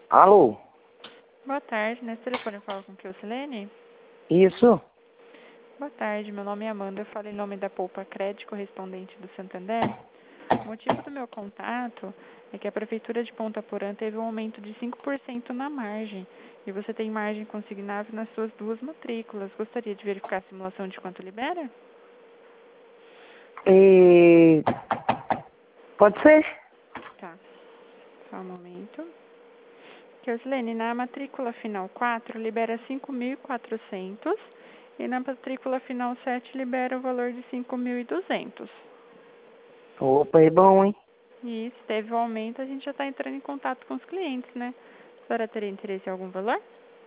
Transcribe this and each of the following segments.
Alô? Boa tarde, nesse telefone eu falo com Keusilene? Isso? Boa tarde, meu nome é Amanda, eu falo em nome da Poupa Crédito, correspondente do Santander. O motivo do meu contato é que a Prefeitura de Ponta Porã teve um aumento de 5% na margem e você tem margem consignável nas suas duas matrículas. Gostaria de verificar a simulação de quanto libera? E... Pode ser? Tá, só um momento. Keusilene, na matrícula final 4 libera 5.400 e na matrícula final 7 libera o valor de 5.200. Opa, é bom, hein? E se teve um aumento, a gente já está entrando em contato com os clientes, né? A senhora teria interesse em algum valor?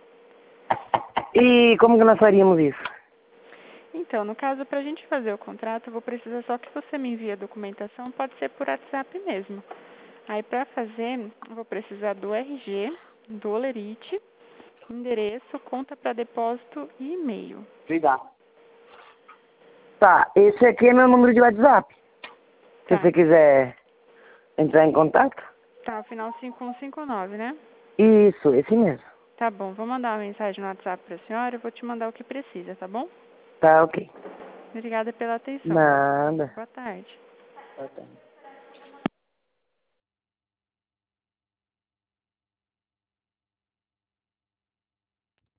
E como que nós faríamos isso? Então, no caso, para a gente fazer o contrato, eu vou precisar só que você me envie a documentação, pode ser por WhatsApp mesmo. Aí, para fazer, eu vou precisar do RG, do Olerite, endereço, conta para depósito e e-mail. Obrigado. Tá, esse aqui é meu número de WhatsApp. Se Tá, você quiser entrar em contato. tá, o final 5159, né? Isso, esse mesmo. Tá bom, vou mandar uma mensagem no WhatsApp para a senhora, eu vou te mandar o que precisa, tá bom? Tá, ok. Obrigada pela atenção. Nada. Boa tarde. Boa tarde.